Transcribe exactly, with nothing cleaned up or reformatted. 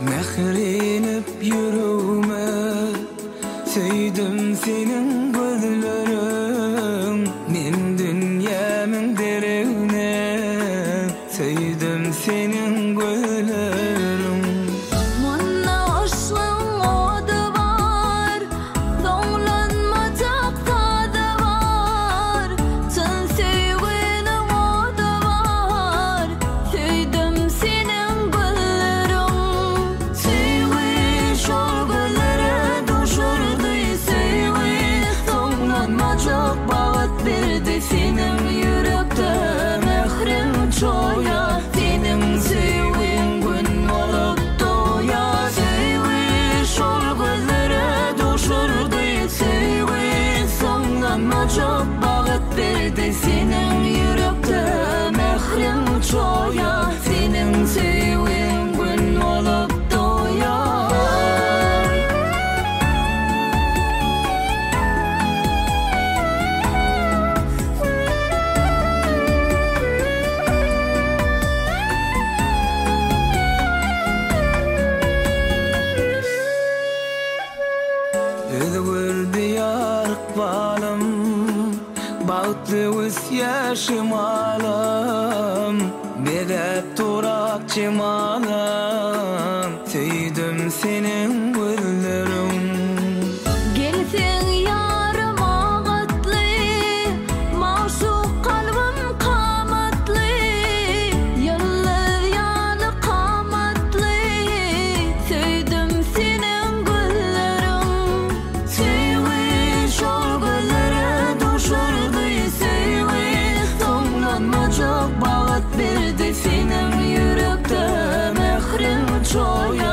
Mehrinip yüreğime Söydüm senin gözlerin Men dünyamın derine Söydüm senin gözlerin Manna aşkın oda var Doğlanmacak tadı var Sen sevginin oda var Söydüm senin gözlerin Sevgi şol gözlere düşürdü Sevgi doğlanmacak bağıt verdi Senin yürekte mehrim çoya Senin sevgin gün olup doya Sevgi şol gözlere düşürdü Sevgi sonlanmacak bağıt verdi Senin yürekte mehrim çoya Senin sevgin gün olup doya Ödgül diyarık balım Bağıtlı üs yaşım alım Bedep durak cimalım Söydüm senin güllerin Gelsin yarım ağıtlı Maşuk kalbim kamatlı Yıldız yanı kamatlı Söydüm senin güllerin Sevgi şol gözlere düşürdü Sevgi sonlanmacak bağıt verdi Senin yürekte mehrim çoya